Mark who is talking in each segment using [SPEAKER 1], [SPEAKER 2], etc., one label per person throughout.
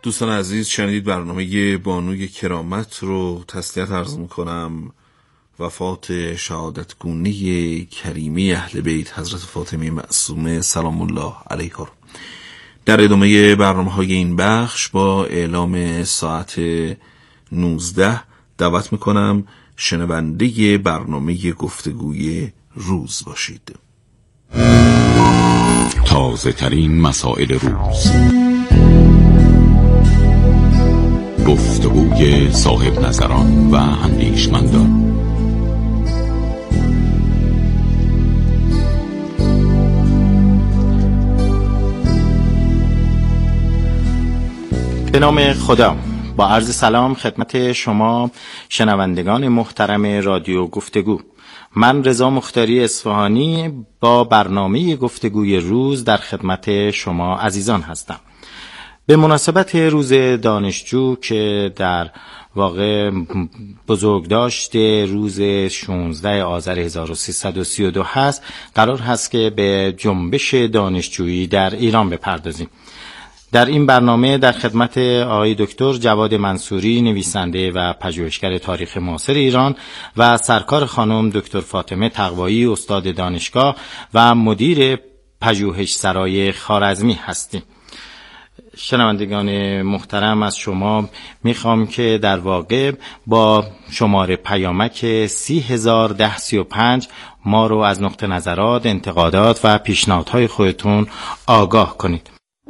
[SPEAKER 1] دوستان عزیز، شنیدید برنامه بانوی کرامت رو. تسلیت عرض میکنم. وفات شهادت گونه کریمه اهل بیت حضرت فاطمه معصومه سلام الله علیها. در ادامه برنامه‌های این بخش با اعلام ساعت 19 دعوت میکنم شنونده برنامه گفتگوی روز باشید.
[SPEAKER 2] تازه ترین مسائل روز، گفتگوی صاحب نظران و اندیشمندان.
[SPEAKER 3] به نام خدا. با عرض سلام خدمت شما شنوندگان محترم رادیو گفتگو. من رضا مختاری اصفهانی با برنامه گفتگوی روز در خدمت شما عزیزان هستم. به مناسبت روز دانشجو که در واقع بزرگداشت روز 16 آذر 1332 هست، قرار هست که به جنبش دانشجویی در ایران بپردازیم. در این برنامه در خدمت آقای دکتر جواد منصوری، نویسنده و پژوهشگر تاریخ معاصر ایران، و سرکار خانم دکتر فاطمه تقوایی، استاد دانشگاه و مدیر پژوهشسرای خوارزمی هستیم. شنوندگان محترم، از شما میخوام که در واقع با شماره پیامک 301035 ما رو از نقطه نظرات، انتقادات و پیشنهادهای خودتون آگاه کنید.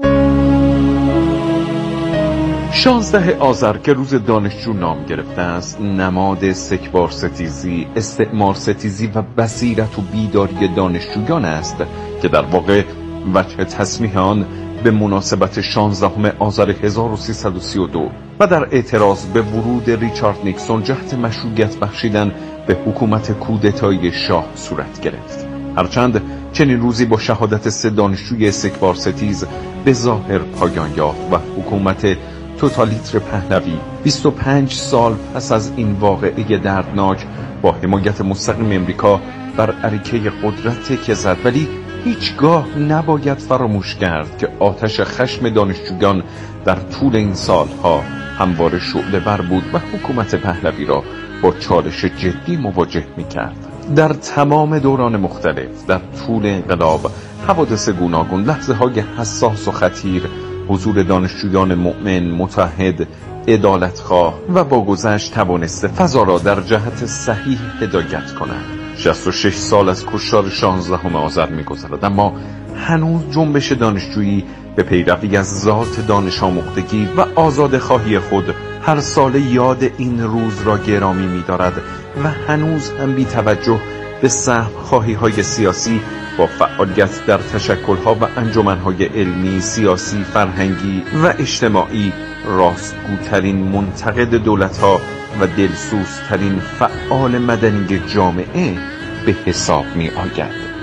[SPEAKER 4] 16 آذر که روز دانشجو نام گرفته است، نماد سکبار ستیزی، استعمار ستیزی و بصیرت و بیداری دانشجویان است که در واقع وجه تسمیح آن به مناسبت 16 آذر 1332 و در اعتراض به ورود ریچارد نیکسون جهت مشروعیت بخشیدن به حکومت کودتایی شاه صورت گرفت. هرچند چنین روزی با شهادت 3 دانشجوی سکبار ستیز به ظاهر پایان یافت و حکومت توتالیتر پهلوی 25 سال پس از این واقعه دردناک با حمایت مستقیم امریکا بر اریکه قدرت که زد، ولی هیچگاه نباید فراموش کرد که آتش خشم دانشجویان در طول این سالها همواره شعله‌ور بود و حکومت پهلوی را با چالش جدی مواجه می‌کرد. در تمام دوران مختلف در طول انقلاب، حوادث گوناگون، لحظه‌های حساس و خطیر، حضور دانشجویان مؤمن، متحد، عدالتخواه و با گذشت توانسته فضا را در جهت صحیح هدایت کنند. 66 سال از کشتار 16 آذر می‌گذرد، اما هنوز جنبش دانشجویی به پیروی از ذات دانش آموختگی و آزادخواهی خود هر سال یاد این روز را گرامی می‌دارد و هنوز هم بی توجه به سهم‌خواهی‌های سیاسی با فعالیت در تشکل‌ها و انجمن‌های علمی، سیاسی، فرهنگی و اجتماعی راستگوترین منتقد دولت‌ها و دلسوزترین فعال مدنی جامعه به حساب می‌آید.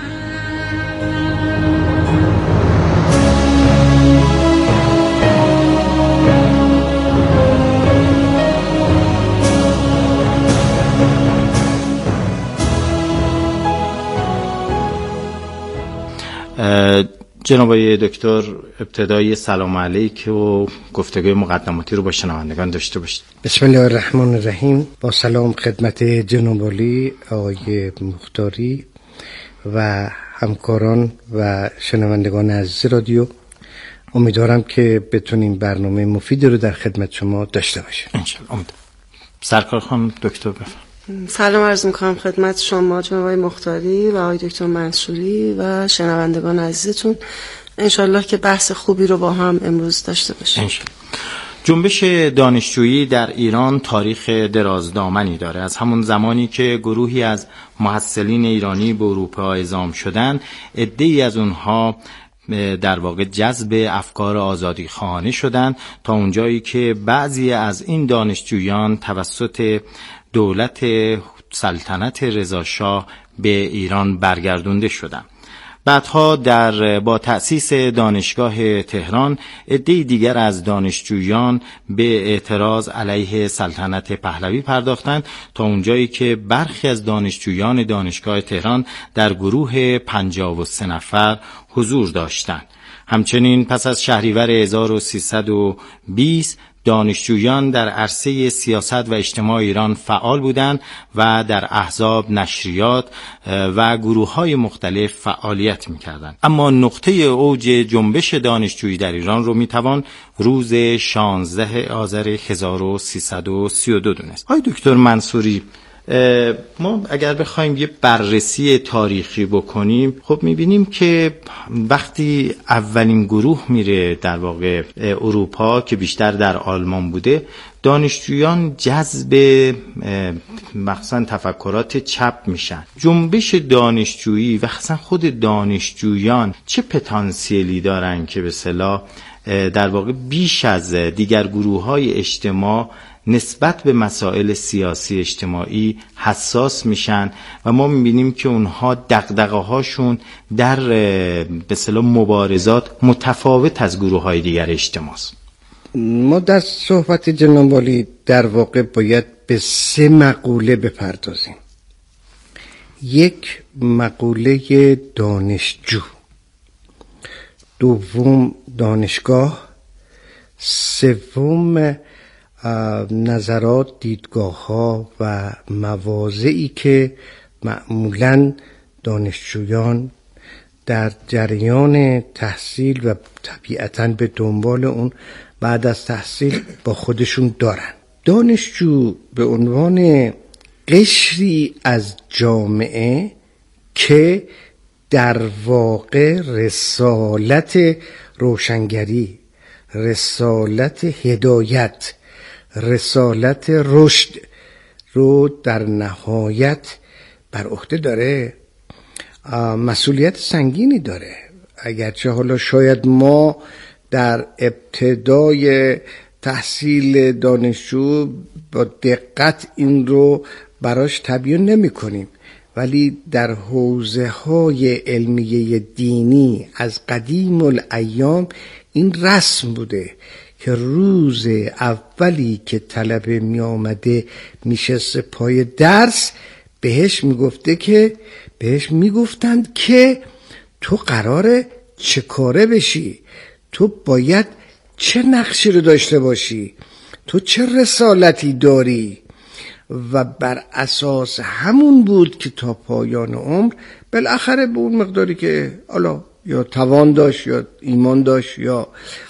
[SPEAKER 3] جناب دکتر، ابتدای سلام علیک و گفتگوی مقدماتی رو با شنوندگان داشته باشید.
[SPEAKER 5] بسم الله الرحمن الرحیم. با سلام خدمت جناب عالی آقای مختاری و همکاران و شنوندگان عزیز رادیو. امیدوارم که بتونیم برنامه مفیدی رو در خدمت شما داشته باشیم.
[SPEAKER 3] انشالله. امیدوارم. سرکار خانم دکتر بفرمایید.
[SPEAKER 6] سلام عرض میکنم خدمت شما جناب آقای مختاری و آقای دکتر منصوری و شنوندگان عزیزتون. انشالله که بحث خوبی رو با هم امروز داشته باشیم.
[SPEAKER 3] انشالله. جنبش دانشجویی در ایران تاریخ درازدامنی داره. از همون زمانی که گروهی از محصلین ایرانی به اروپا اعزام شدن، عده‌ای از اونها در واقع جذب افکار آزادی خواهانه شدند تا اونجایی که بعضی از این دانشجویان توسط دولت سلطنت رضاشاه به ایران برگردونده شدند. بعدها با تأسیس دانشگاه تهران، عده‌ای دیگر از دانشجویان به اعتراض علیه سلطنت پهلوی پرداختند تا اونجایی که برخی از دانشجویان دانشگاه تهران در گروه 53 نفر حضور داشتند. همچنین پس از شهریور 1320 دانشجویان در عرصه سیاست و اجتماع ایران فعال بودند و در احزاب، نشریات و گروه‌های مختلف فعالیت می‌کردند. اما نقطه اوج جنبش دانشجویی در ایران رو می‌توان روز 16 آذر 1332 دونست. آقای دکتر منصوری، ما اگر بخوایم یه بررسی تاریخی بکنیم، خب میبینیم که وقتی اولین گروه میره در واقع اروپا که بیشتر در آلمان بوده، دانشجویان جذب مخصوصا تفکرات چپ میشن. جنبش دانشجویی و خصوصا خود دانشجویان چه پتانسیلی دارن که به اصطلاح در واقع بیش از دیگر گروه‌های اجتماع نسبت به مسائل سیاسی اجتماعی حساس میشن و ما میبینیم که اونها دغدغه‌هاشون در به اصطلاح مبارزات متفاوت از گروه‌های دیگر اجتماع است.
[SPEAKER 5] ما در صحبت جناب والی در واقع باید به 3 مقوله بپردازیم. یک، مقوله دانشجو، دوم دانشگاه، سوم نظرات، دیدگاه ها و مواضعی که معمولاً دانشجویان در جریان تحصیل و طبیعتاً به دنبال اون بعد از تحصیل با خودشون دارن. دانشجو به عنوان قشری از جامعه که در واقع رسالت روشنگری، رسالت هدایت، رسالت رشد رو در نهایت بر عهده داره، مسئولیت سنگینی داره. اگرچه حالا شاید ما در ابتدای تحصیل دانشجو با دقت این رو براش تبیین نمی کنیم، ولی در حوزه های علمیه دینی از قدیم الایام این رسم بوده که روز اولی که طلبه می آمده میشسته پای درس بهش میگفتند که تو قراره چه کاره بشی، تو باید چه نقشی رو داشته باشی، تو چه رسالتی داری، و بر اساس همون بود که تا پایان عمر بالاخره به اون مقداری که حالا یا توان داشت یا ایمان داشت یا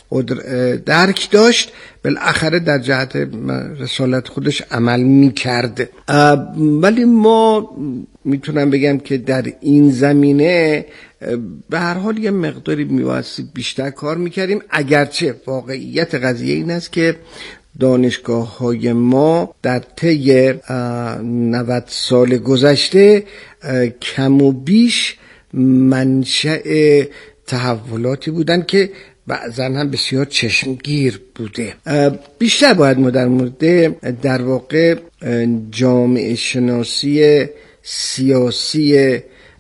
[SPEAKER 5] درک داشت، بالاخره در جهت رسالت خودش عمل میکرد. ولی ما میتونم بگم که در این زمینه به هر حال یه مقداری میواسط بیشتر کار میکردیم، اگرچه واقعیت قضیه این است که دانشگاه های ما در طی 90 سال گذشته کم و بیش منشأ تحولاتی بودن که بعضا هم بسیار چشمگیر بوده. بیشتر باید ما در مورد در واقع جامعه شناسی سیاسی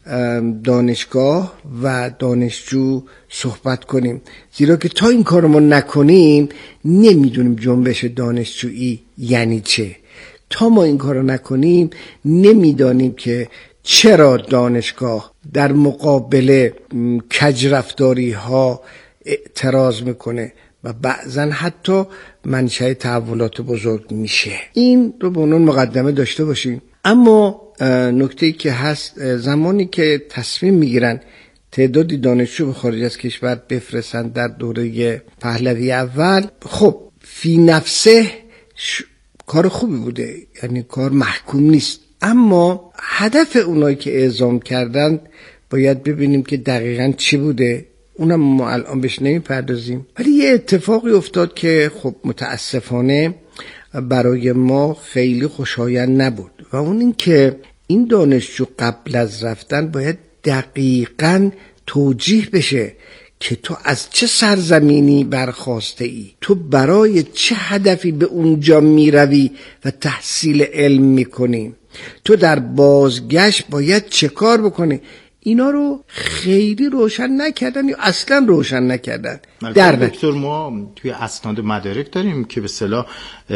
[SPEAKER 5] دانشگاه و دانشجو صحبت کنیم، زیرا که تا این کار ما نکنیم نمیدونیم جنبش دانشجویی یعنی چه. تا ما این کار نکنیم نمیدانیم که چرا دانشگاه در مقابل کجرفتاری ها اعتراض میکنه و بعضا حتی منشأ تحولات بزرگ میشه. این رو به عنوان مقدمه داشته باشیم. اما نکته‌ای که هست، زمانی که تصمیم میگیرن تعدادی دانشجو به خارج از کشور بفرستن در دوره پهلوی اول، خب فی نفسه کار خوبی بوده، یعنی کار محکوم نیست، اما هدف اونایی که اعزام کردن باید ببینیم که دقیقاً چی بوده. اونم ما الان بهش نمیپردازیم، ولی یه اتفاقی افتاد که خب متاسفانه برای خیلی خیلی خوشایند نبود، و اون این که این دانشجو قبل از رفتن باید دقیقاً توجیه بشه که تو از چه سرزمینی برخاسته ای، تو برای چه هدفی به اونجا میروی و تحصیل علم میکنی، تو در بازگشت باید چه کار بکنی. اینا رو خیلی روشن نکردن یا اصلا روشن نکردن. در
[SPEAKER 3] دکتر ما توی اسناد مدارک داریم که به اصطلاح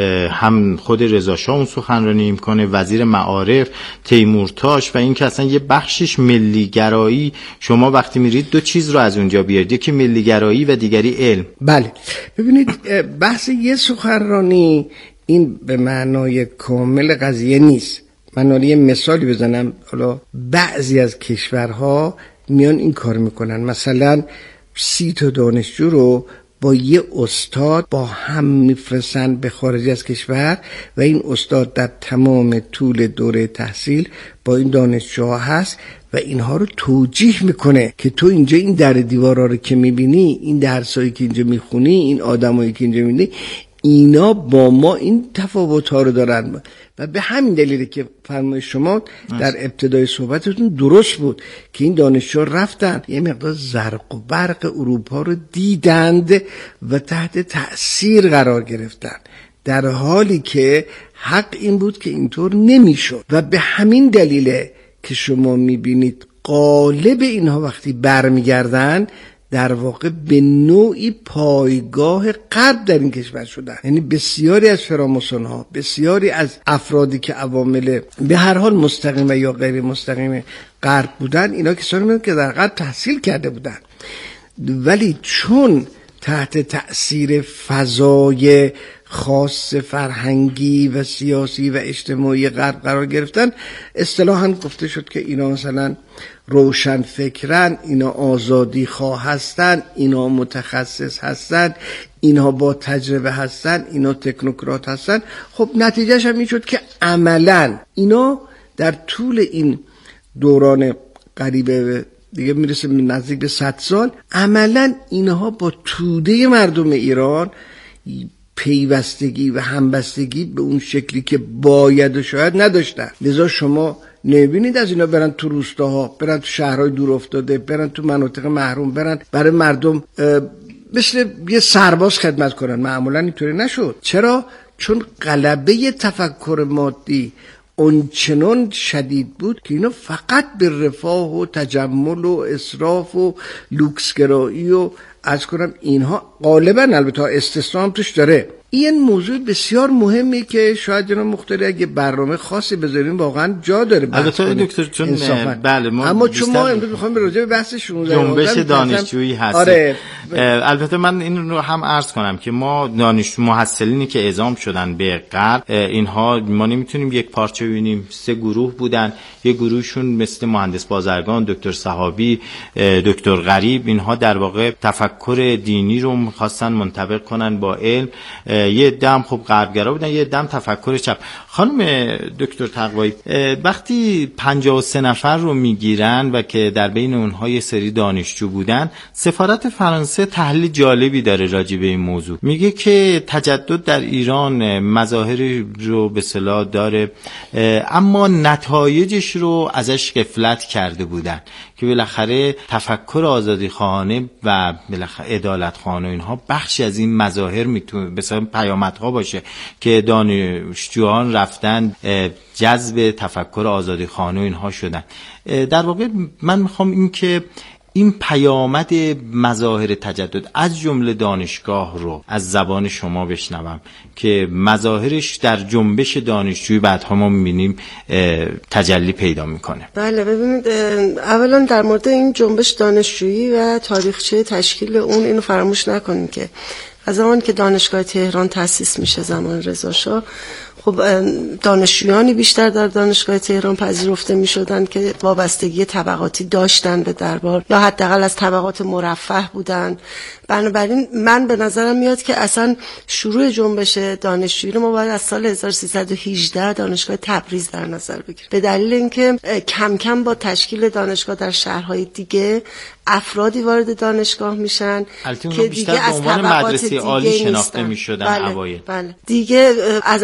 [SPEAKER 3] هم خود رضا شاه اون سخنرانی میکنه، وزیر معارف تیمورتاش، و این که اصلا یه بخشش ملیگرایی. شما وقتی میرید دو چیز رو از اونجا بیارید، یکی ملیگرایی و دیگری علم.
[SPEAKER 5] بله ببینید بحث یه سخنرانی این به معنای کامل قضیه نیست. من یه مثالی بزنم. حالا بعضی از کشورها میان این کار میکنن، مثلا 30 تا دانشجو رو با یه استاد با هم میفرستن به خارج از کشور و این استاد در تمام طول دوره تحصیل با این دانشجوها هست و اینها رو توجیه میکنه که تو اینجا این در دیوارا رو که میبینی، این درسایی که اینجا میخونی، این آدمایی که اینجا میبینی، اینا با ما این تفاوت‌ها رو دارن. و به همین دلیله که فرمایش شما در ابتدای صحبتتون درست بود که این دانشجو رفتن یه مقدار زرق و برق اروپا رو دیدند و تحت تأثیر قرار گرفتن، در حالی که حق این بود که اینطور نمیشد. و به همین دلیله که شما میبینید غالب اینها وقتی برمیگردن در واقع به نوعی پایگاه غرب در این کشور شدن. یعنی بسیاری از فراماسون ها، بسیاری از افرادی که عوامل به هر حال مستقیم و یا غیر مستقیم غرب بودن، اینا کسانی بودن که در غرب تحصیل کرده بودن، ولی چون تحت تأثیر فضای خاص فرهنگی و سیاسی و اجتماعی غرب قرار گرفتن، اصطلاحاً گفته شد که اینا مثلا روشن فکرن، اینا آزادی خواه هستن، اینا متخصص هستن، اینا با تجربه هستن، اینا تکنوکرات هستن. خب نتیجهش هم این شد که عملاً اینا در طول این دوران قریب دیگه میرسه نزدیک به 100 سال، عملاً اینها با توده مردم ایران پیوستگی و همبستگی به اون شکلی که باید و شاید نداشتن. لذا شما نبینید از اینا برن تو روستاها، برن تو شهرهای دور افتاده، برن تو مناطق محروم، برن برای مردم مثل یه سرباز خدمت کنن. معمولا اینطوری نشد. چرا؟ چون غلبه تفکر مادی اونچنان شدید بود که اینا فقط به رفاه و تجمل و اسراف و لوکسگرایی و از کنم اینها غالبا، البته استثنا هم توش داره. این موضوع بسیار مهمی که شاید جناب مختاری اگه برنامه خاصی بذاریم واقعا جا داره.
[SPEAKER 3] البته دکتر چون بله ما
[SPEAKER 5] اما چون ما امروز می‌خوایم راجع به بحث 16
[SPEAKER 3] جنبش دانشجویی هستیم.
[SPEAKER 5] آره.
[SPEAKER 3] البته من این رو هم عرض کنم که ما دانشجو محصلینی که اعزام شدن به غرب، اینها ما نمیتونیم یک پارچه ببینیم. 3 گروه بودن. یک گروهشون مثل مهندس بازرگان، دکتر صحابی، دکتر غریب، اینها در واقع تفکر دینی رو می‌خواستن منطبق کنن با علم. یه دم خب غربگرا بودن، یه دم تفکر چپ. خانم دکتر تقوایی، وقتی 53 نفر رو میگیرن و که در بین اونها یه سری دانشجو بودن، سفارت فرانسه تحلیل جالبی داره راجع به این موضوع. میگه که تجدد در ایران مظاهری رو به اصطلاح داره، اما نتایجش رو ازش غفلت کرده بودن که بالاخره تفکر آزادی خواهانه و بالاخره عدالت خواهانه اینها بخشی از این مظاهر میتونه مثلا پیامدها باشه که دانشجویان رفتن جذب تفکر آزادی خواهانه اینها شدن. در واقع من میخوام این که این پیامد مظاهر تجدد از جمله دانشگاه رو از زبان شما بشنوم که مظاهرش در جنبش دانشجویی بعدها ما می‌بینیم تجلی پیدا میکنه.
[SPEAKER 6] بله ببینید، اولا در مورد این جنبش دانشجویی و تاریخچه تشکیل اون اینو فراموش نکنیم که از زمانی که دانشگاه تهران تأسیس میشه زمان رضا شاه، خب دانشجویانی بیشتر در دانشگاه تهران پذیرفته میشدن که وابستگی طبقاتی داشتن به دربار یا حداقل از طبقات مرفه بودن. بنابراین من به نظرم میاد که اصلا شروع جنبش دانشجویی رو ما باید از سال 1318 دانشگاه تبریز در نظر بگیریم، به دلیل اینکه کم کم با تشکیل دانشگاه در شهرهای دیگه افرادی وارد دانشگاه میشن که دیگه از طبقات
[SPEAKER 3] مدرسه عالی شناخته میشدن.
[SPEAKER 6] بله. دیگه از نظر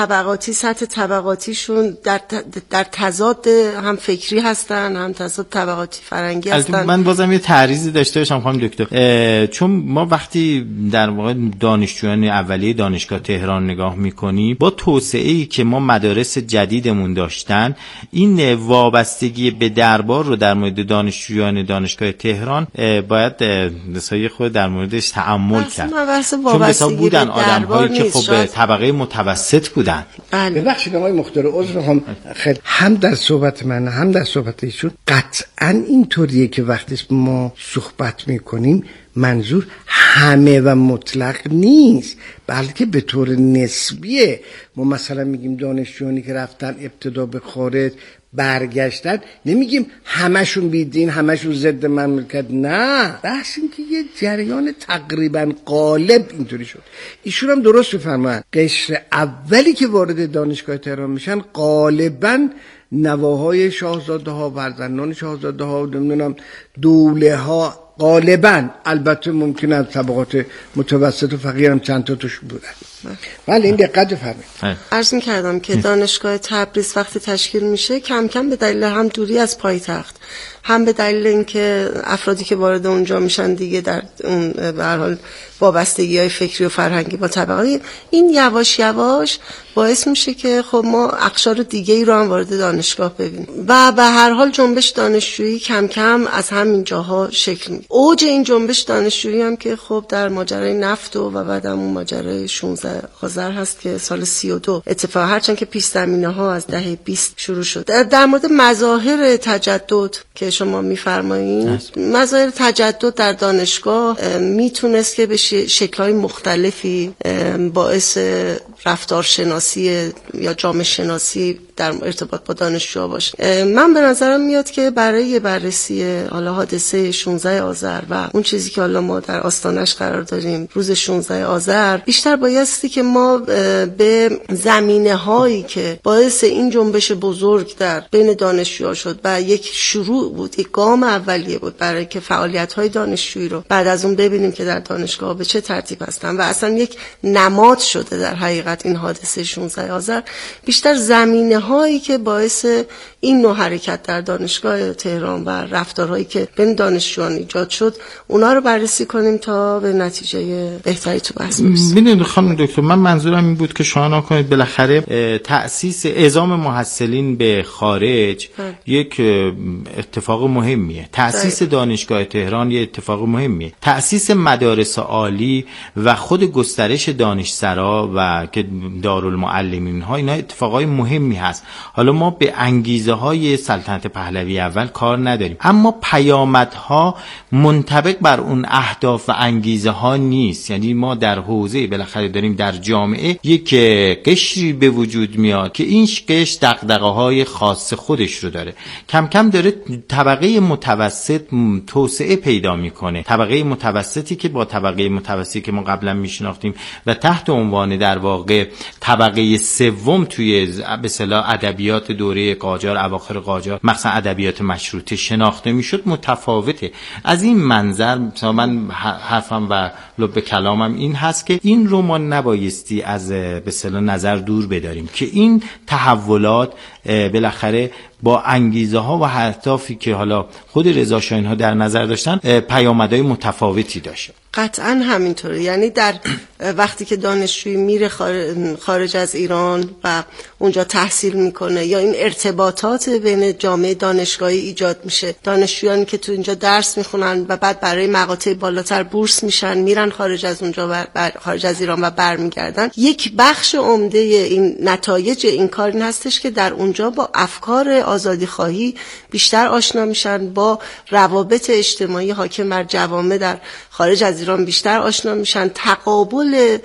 [SPEAKER 6] طبقاتی، سطح طبقاتیشون در تضاد هم فکری هستن، هم تضاد طبقاتی فرنگی هستن.
[SPEAKER 3] من بازم یه تعریضی داشته باشم خانم دکتر، چون ما وقتی در واقع دانشجویان اولیه دانشگاه تهران نگاه میکنیم، با توسعه‌ای که ما مدارس جدیدمون داشتن، این وابستگی به دربار رو در مورد دانشجویان دانشگاه تهران باید رسای خود در موردش تأمل کرد. چون مثلا بودن آدم‌هایی که خب طبقه متوسط بودن.
[SPEAKER 5] ببخشید آقای مختار، عذر می‌خوام، هم در صحبت من هم در صحبت ایشون قطعاً اینطوریه که وقتی ما صحبت میکنیم منظور همه و مطلق نیست، بلکه به طور نسبیه. ما مثلا میگیم دانشجویانی که رفتن ابتدا به خارج برگشتن، نمیگیم همشون بیدین، همشون ضد مملکت، نه، بحث این که یه جریان تقریبا غالب اینطوری شد. ایشون هم درست بفرماین، قشر اولی که وارد دانشگاه تهران میشن غالبا نواهای شاهزاده ها، فرزندان شاهزاده ها، نمیدونم دوله ها، غالبا، البته ممکنه از طبقات متوسط و فقیر هم چند تا توش بودن. ولی این دقت فرمایید.
[SPEAKER 6] عرض می‌کردم که دانشگاه تبریز وقتی تشکیل میشه کم کم به دلیل هم دوری از پایتخت، هم به دلیل اینکه افرادی که وارد اونجا میشن دیگه در اون به هر حال وابستگی‌های فکری و فرهنگی با طبقاتی، این یواش یواش باعث میشه که خب ما اقشار دیگه‌ای رو هم وارد دانشگاه ببینیم و به هر حال جنبش دانشجویی کم کم از همین جاها شکل میگیره. اوج این جنبش دانشجویی هم که خب در ماجرای نفت و بعد هم اون ماجرای 16 آذر هست که سال 32 اتفاق، هرچند که پیش زمینه‌ها از دهه 20 شروع شد. در مورد مظاهر تجدد که شما می‌فرمایید، مظاهر تجدد در دانشگاه میتونست که به شکل‌های مختلفی باعث رفتارشناسی یا جامعه شناسی در ارتباط با دانشجوها باشه. من به نظرم میاد که برای بررسی حالا حادثه 16 آذر و اون چیزی که حالا ما در آستانش قرار داریم، روز 16 آذر، بیشتر بایستی که ما به زمینه‌هایی که باعث این جنبش بزرگ در بین دانشجوها شد و یک شروع بود، یک گام اولیه بود برای که فعالیت‌های دانشجویی رو بعد از اون ببینیم که در دانشگاه به چه ترتیب هستن و اصلا یک نماد شده در حقیقت این حادثه 16 آذر، بیشتر زمینه‌هایی که باعث این نوع حرکت در دانشگاه تهران و رفتارهایی که بین دانشجویان ایجاد شد، اونا رو بررسی کنیم تا به نتیجه بهتری تو بحث برسیم.
[SPEAKER 3] ببینید خانم دکتر، من منظورم این بود که شما نکنید بالاخره تأسیس اعزام محصلین به خارج یک اتفاق مهمیه، تأسیس دانشگاه تهران یک اتفاق مهمیه، تأسیس مدارس عالی و خود گسترش دانشسرا و که دارالمعلمین ها، اینا اتفاقای مهمی هست. حالا ما به انگیزه های سلطنت پهلوی اول کار نداریم، اما پیامدها منطبق بر اون اهداف و انگیزه ها نیست. یعنی ما در حوزه بالاخره داریم در جامعه یک قشری به وجود میاد که این قشر دغدغه‌های خاص خودش رو داره، کم کم داره طبقه متوسط توسعه پیدا میکنه، طبقه متوسطی که با طبقه متوسطی که ما قبلا میشناختیم و تحت عنوان در واقع طبقه سوم توی به اصطلاح ادبیات دوره قاجار، اواخر قاجار، مثلا ادبیات مشروطه شناخته میشد، متفاوته. از این منظر مثلا من حرفم و لب کلامم این هست که این رو ما نبایستی از به اصطلاح نظر دور بداریم که این تحولات بالاخره با انگیزه ها و اهدافی که حالا خود رضا شاه اینها در نظر داشتن پیامدهای متفاوتی داشته.
[SPEAKER 6] قطعا همینطوره. یعنی در وقتی که دانشجوی میره خارج از ایران و اونجا تحصیل میکنه یا این ارتباطات بین جامعه دانشگاهی ایجاد میشه، دانشجویانی که تو اینجا درس میخونن و بعد برای مقاطع بالاتر بورس میشن، میرن خارج از اونجا و خارج از ایران و برمیگردن، یک بخش عمده این نتایج این کار این هستش که در اونجا با افکار آزادی خواهی بیشتر آشنا میشن، با روابط اجتماعی حاکم بر جوامع در خارج از ایران بیشتر آشنا میشن، تقابل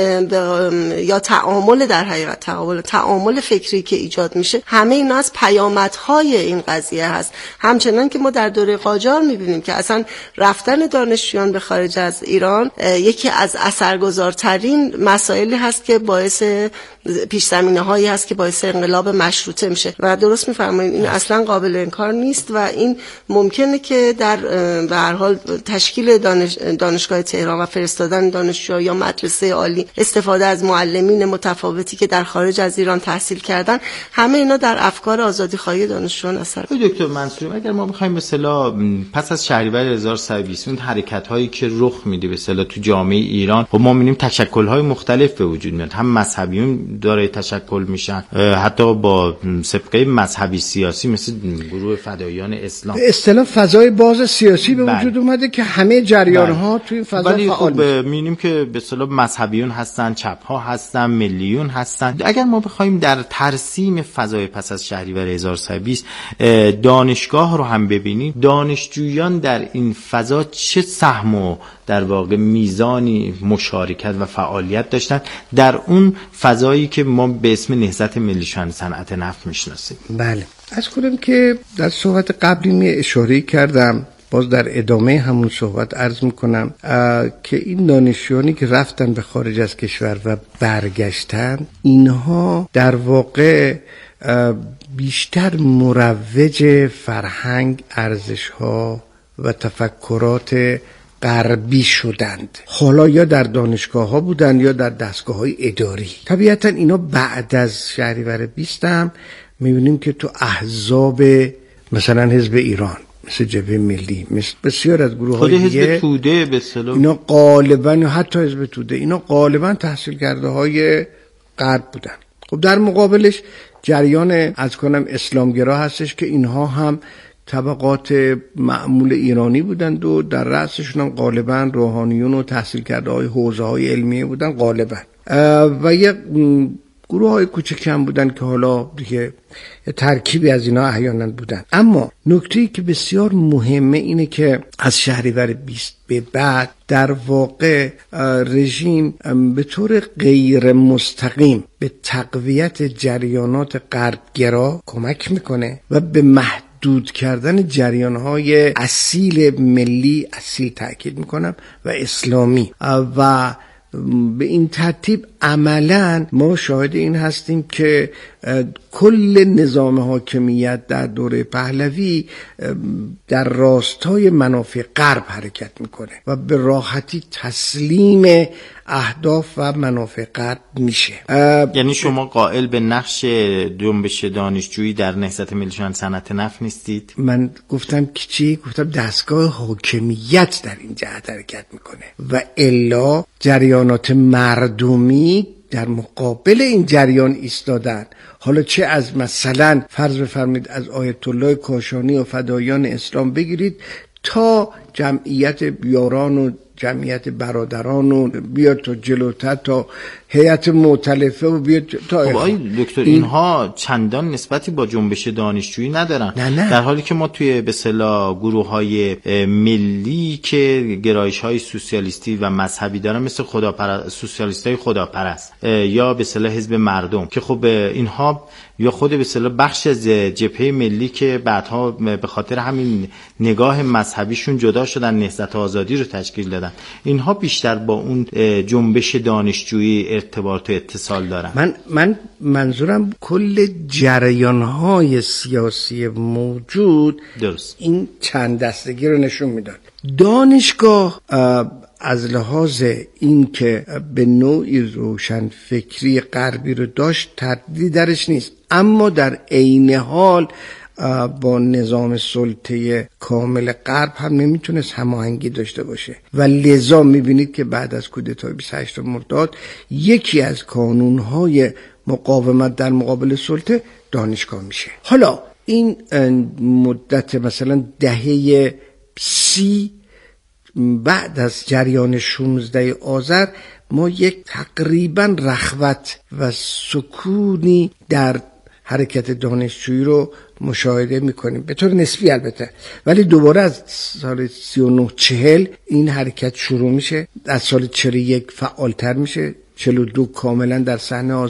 [SPEAKER 6] یا تعامل، در حقیقت تعامل فکری که ایجاد میشه، همه اینا از پیامدهای این قضیه هست. همچنان که ما در دوره قاجار میبینیم که اصلا رفتن دانشجویان به خارج از ایران یکی از اثرگذارترین مسائلی هست که باعث پیش زمینه هایی هست که باعث انقلاب مشروطه میشه و درست میفرمایید این اصلا قابل انکار نیست و این ممکنه که در به هر حال تشکیل دانشگاه تهران و فرستادن دانشجوها یا مدرسه عالی، استفاده از معلمین متفاوتی که در خارج از ایران تحصیل کردن، همه اینا در افکار آزادیخواهی دانشجویان اثر.
[SPEAKER 3] دکتر منصوری، اگر ما بخوایم به اصطلاح پس از شهریور 1020 اون حرکت‌هایی که رخ میده به اصطلاح تو جامعه ایران، خب ما می‌بینیم تشکل‌های مختلف به وجود میاد، هم مذهبیون داره تشکل میشن، حتی با سابقه مذهبی سیاسی مثل گروه فداییان اسلام.
[SPEAKER 5] به اصطلاح فضای باز سیاسی به وجود اومده که همه جریان‌ها توی این فضا فعال
[SPEAKER 3] میشن. می‌بینیم که به اصطلاح مذهبیون هستن، چپ‌ها هستن، ملیون هستن. اگر ما بخوایم در ترسیم فضای پس از شهریور 1020 دانشگاه رو هم ببینیم، دانشجویان در این فضا چه سهم و در واقع میزانی مشارکت و فعالیت داشتن در اون فضایی که ما به اسم نهضت ملیشان صنعت نفت میشناسیم؟
[SPEAKER 5] بله، از کنم که در صحبت قبلی می اشاره کردم، باز در ادامه همون صحبت عرض میکنم که این دانشجویانی که رفتن به خارج از کشور و برگشتن، اینها در واقع بیشتر مروج فرهنگ، ارزش‌ها و تفکرات غربی شدند. حالا یا در دانشگاه‌ها بودن یا در دستگاه‌های اداری. طبیعتاً اینا بعد از شهریور 20 هم می‌بینیم که تو احزاب مثلا حزب ایران، مثل جبهه ملی، مثل بسیار از گروه‌های دیگه،
[SPEAKER 3] حزب توده به اصطلاح،
[SPEAKER 5] اینا غالباً، حتی حزب توده، اینا غالباً تحصیل کرده‌های غرب بودن. خب در مقابلش جریان از کنم اسلامگرا هستش که اینها هم طبقات معمول ایرانی بودند و در رأسشون هم غالباً روحانیون و تحصیل کرده های حوزه های علمیه بودن غالباً، و یک گروه های کوچک هم بودن که حالا دیگه ترکیبی از اینا احیانا بودن. اما نکته‌ای که بسیار مهمه اینه که از شهریور 20 به بعد در واقع رژیم به طور غیر مستقیم به تقویت جریانات غربگرا کمک میکنه و به محدود کردن جریانهای اصیل ملی، اصیل تأکید میکنم، و اسلامی، و به این ترتیب عملاً ما شاهد این هستیم که کل نظام حاکمیت در دوره پهلوی در راستای منافع غرب حرکت میکنه و به راحتی تسلیم اهداف و منافع غرب میشه.
[SPEAKER 3] یعنی شما قائل به نقش جنبش دانشجویی در نهضت ملیشان صنعت نفت نیستید؟
[SPEAKER 5] من گفتم که چی؟ گفتم دستگاه حاکمیت در این جهت حرکت میکنه و الا جریانات مردمی در مقابل این جریان ایستادن. حالا چه از مثلا فرض بفرمایید از آیت الله کاشانی و فداییان اسلام بگیرید تا جمعیت بیاران و جمعیت برادران و بیاد تا جلوتر تا هیئت مؤتلفه و بیاد تا
[SPEAKER 3] دکتر اینها چندان نسبتی با جنبش دانشجویی ندارن.
[SPEAKER 5] نه. در
[SPEAKER 3] حالی که ما توی به اصطلاح گروه‌های ملی که گرایش‌های سوسیالیستی و مذهبی دارن، مثل سوسیالیست‌های خداپرست یا به اصطلاح حزب مردم، که خب اینها یا خود به اصطلاح بخش از جبهه ملی که بعدها به خاطر همین نگاه مذهبیشون جدا شدن، نهضت آزادی رو تشکیل دادن، اینها بیشتر با اون جنبش دانشجویی ارتباط و اتصال دارن.
[SPEAKER 5] من منظورم کل جریان‌های سیاسی موجود
[SPEAKER 3] درست
[SPEAKER 5] این چند دستگی رو نشون میداد. دانشگاه از لحاظ این که به نوعی روشن فکری غربی رو داشت تردیدی درش نیست، اما در عین حال با نظام سلطه کامل غرب هم نمیتونست هماهنگی داشته باشه و لذا میبینید که بعد از کودتای 28 مرداد یکی از کانونهای مقاومت در مقابل سلطه دانشگاه میشه. حالا این مدت مثلا دهه 30 بعد از جریان 16 آذر ما یک تقریبا رخوت و سکونی در حرکت دانشجویی رو مشاهده میکنیم، به طور نسبی البته، ولی دوباره از سال 39-40 این حرکت شروع میشه، از سال 41 فعالتر میشه، 42 کاملا در صحنه حاضره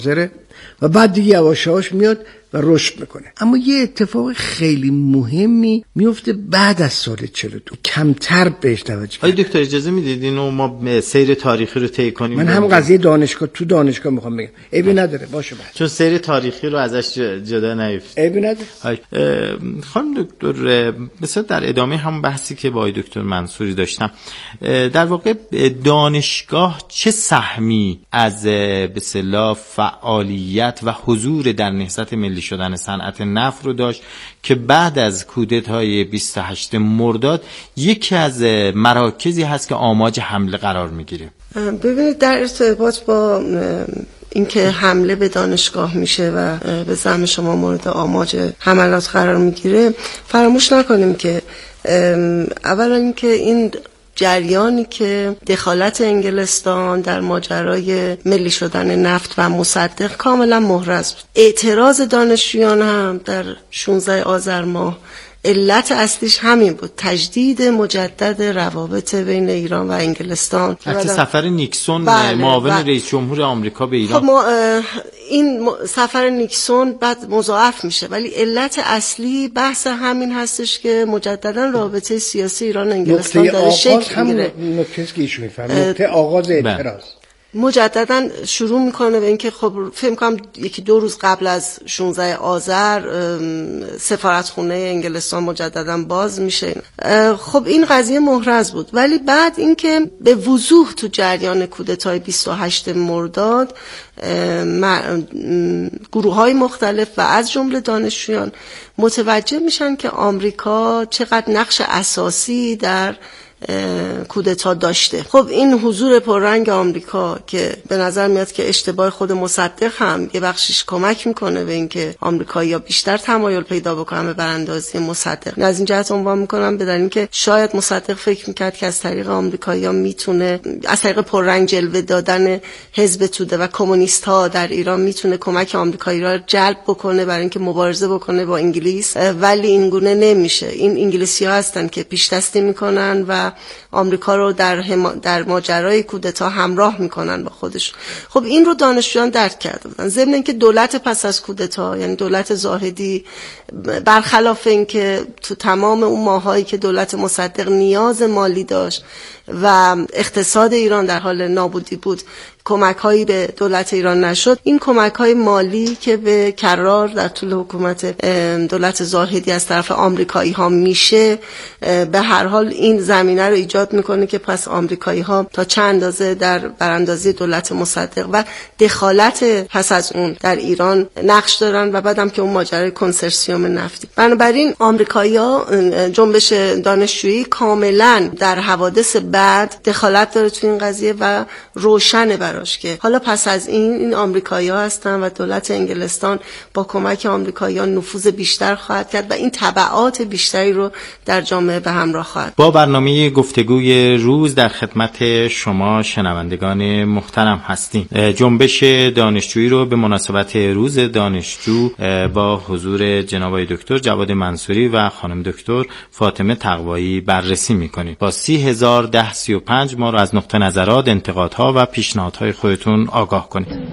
[SPEAKER 5] و بعد دیگه یواشاش میاد و رشد میکنه. اما یه اتفاق خیلی مهمی میفته بعد از سال 42، کمتر بهش توجه.
[SPEAKER 3] آقای دکتر اجازه میدید اینو ما سیر تاریخی رو طی کنیم؟
[SPEAKER 5] من هم قضیه دانشگاه میخوام بگم. عیبی نداره باشه بعد.
[SPEAKER 3] چون سیر تاریخی رو ازش جدا نیفتید.
[SPEAKER 5] عیبی نداره.
[SPEAKER 3] خانم دکتر، مثلا در ادامه هم بحثی که با آقای دکتر منصوری داشتم، در واقع دانشگاه چه سهمی از به اصطلاح فعالیت و حضور در نهضت ملی شدن صنعت نفت رو داشت که بعد از کودتای 28 مرداد یکی از مراکزی هست که آماج حمله قرار میگیره؟
[SPEAKER 6] ببینید در ارتباط با اینکه حمله به دانشگاه میشه و به زعم شما مورد آماج حملات قرار میگیره، فراموش نکنیم که اولا اینکه این جریانی که دخالت انگلستان در ماجرای ملی شدن نفت و مصدق کاملا محرز بود. اعتراض دانشجویان هم در 16 آذر ماه علت اصلیش همین بود، تجدید مجدد روابط بین ایران و انگلستان.
[SPEAKER 3] حتی سفر نیکسون معاون رئیس جمهور آمریکا به ایران،
[SPEAKER 6] خب این سفر نیکسون بعد مضاعف میشه، ولی علت اصلی بحث همین هستش که مجددا رابطه سیاسی ایران و انگلستان داره شکل میگیره.
[SPEAKER 5] نکته که ایشون میفرمایید نکته آغاز اعتراض
[SPEAKER 6] مجددا شروع میکنه به اینکه خب فکر کنم یکی دو روز قبل از 16 آذر سفارتخونه انگلستان مجددا باز میشه. خب این قضیه محرز بود، ولی بعد اینکه به وضوح تو جریان کودتای 28 مرداد گروه‌های مختلف و از جمله دانشجویان متوجه میشن که آمریکا چقدر نقش اساسی در کودتا داشته. خب این حضور پررنگ آمریکا که به نظر میاد که اشتباه خود مصدق هم یه بخشش کمک میکنه به اینکه آمریکایی‌ها بیشتر تمایل پیدا بکنن به براندازی مصدق. از این جهت عنوان میکنم به دلیل اینکه شاید مصدق فکر میکرد که از طریق آمریکایی‌ها میتونه از طریق پررنگ جلوه دادن حزب توده و کمونیست‌ها در ایران میتونه کمک آمریکایی‌ها رو جلب بکنه برای اینکه مبارزه بکنه با انگلیس، ولی این گونه نمیشه. این انگلیسی‌ها هستن که پیش دستی میکنن و آمریکا رو در ماجرای کودتا همراه میکنن با خودش. خب این رو دانشجویان درک کرده بودن. ضمن اینکه دولت پس از کودتا، یعنی دولت زاهدی، برخلاف اینکه تو تمام اون ماهایی که دولت مصدق نیاز مالی داشت و اقتصاد ایران در حال نابودی بود، کمک‌هایی به دولت ایران نشد، این کمک‌های مالی که به کرار در طول حکومت دولت زاهدی از طرف آمریکایی‌ها میشه، به هر حال این زمینه رو ایجاد میکنه که پس آمریکایی‌ها تا چند اندازه در براندازی دولت مصدق و دخالت پس از اون در ایران نقش دارن و بعدم که اون ماجرای کنسرسیوم نفتی. بنابراین آمریکایی‌ها، جنبش دانشجویی کاملا در حوادث بعد دخالت داره تو این قضیه و روشنه براش که حالا پس از این آمریکایی‌ها هستن و دولت انگلستان با کمک آمریکایی‌ها نفوذ بیشتر خواهد کرد و این تبعات بیشتری رو در جامعه به همراه خواهد.
[SPEAKER 3] با برنامه گفتگوی روز در خدمت شما شنوندگان محترم هستیم. جنبش دانشجویی رو به مناسبت روز دانشجو با حضور جناب دکتر جواد منصوری و خانم دکتر فاطمه تقوایی بررسی می‌کنیم. با 301035 ما رو از نقطه نظرات، انتقادها و پیشنهادهای خودتون آگاه کنید.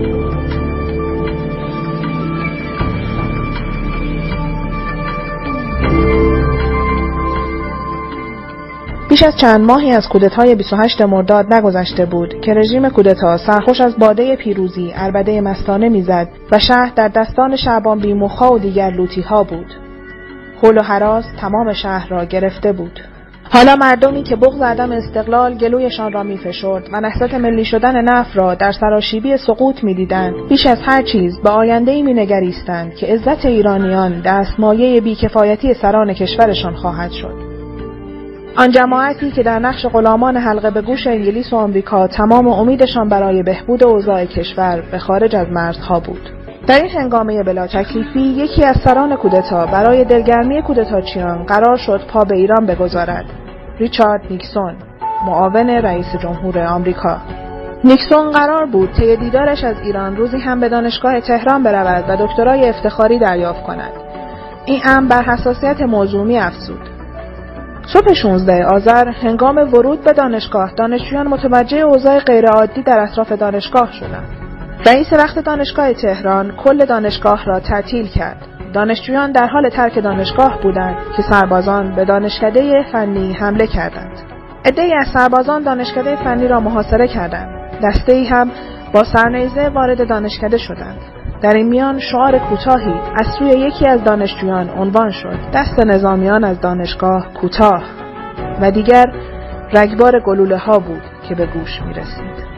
[SPEAKER 7] بیش از چند ماهی از کودتای 28 مرداد نگذشته بود که رژیم کودتا سرخوش از باده پیروزی عربده مستانه میزد و شهر در دستان شعبان بیموخا و دیگر لوطی‌ها بود. هول و هراس تمام شهر را گرفته بود. حالا مردمی که بغض عدم استقلال گلویشان را می‌فشرد و نهضت ملی شدن نفت را در سراشیبی سقوط می‌دیدند، بیش از هر چیز به آینده‌ای می‌نگریستند که عزت ایرانیان دستمایه بیکفایتی سران کشورشان خواهد شد. آن جماعتی که در نقش غلامان حلقه به گوش انگلیس و آمریکا تمام امیدشان برای بهبود اوضاع کشور به خارج از مرزها بود. در این هنگامه بلا تکلیفی یکی از سران کودتا برای دلگرمی کودتاچیان قرار شد پا به ایران بگذارد. ریچارد نیکسون، معاون رئیس جمهور آمریکا. نیکسون قرار بود طی دیدارش از ایران روزی هم به دانشگاه تهران برود و دکترای افتخاری دریافت کند. این امر بر حساسیت موضوع می‌افزود. صبح 16 آذر هنگام ورود به دانشگاه، دانشجویان متوجه اوضاع غیرعادی در اطراف دانشگاه شدند. رئیس وقت دانشگاه تهران کل دانشگاه را تعطیل کرد. دانشجویان در حال ترک دانشگاه بودند که سربازان به دانشکده فنی حمله کردند. عده‌ای از سربازان دانشکده فنی را محاصره کردند. دسته‌ای هم با سرنیزه وارد دانشکده شدند. در این میان شعار کوتاهی از سوی یکی از دانشجویان عنوان شد: دست نظامیان از دانشگاه کوتاه. و دیگر رگبار گلوله ها بود که به گوش می رسید.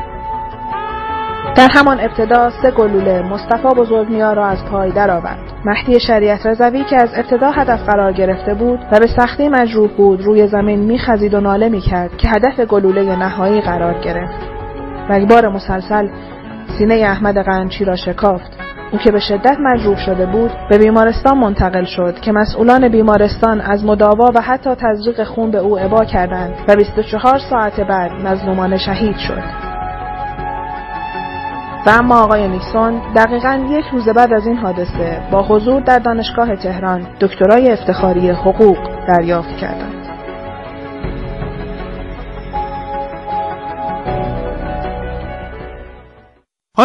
[SPEAKER 7] در همان ابتدا 3 گلوله مصطفی بزرگمیا را از پای درآورد. مهدی شریعت رضوی که از ابتدا هدف قرار گرفته بود و به سختی مجروح بود، روی زمین می‌خزید و ناله می‌کرد که هدف گلوله نهایی قرار گرفت. رگبار مسلسل سینه احمد قنچی را شکافت. او که به شدت مجروح شده بود به بیمارستان منتقل شد که مسئولان بیمارستان از مداوا و حتی تزریق خون به او ابا کردند و 24 ساعت بعد مظلومانه شهید شد. و اما آقای نیکسون دقیقاً 1 روز بعد از این حادثه با حضور در دانشگاه تهران دکترای افتخاری حقوق دریافت کردند.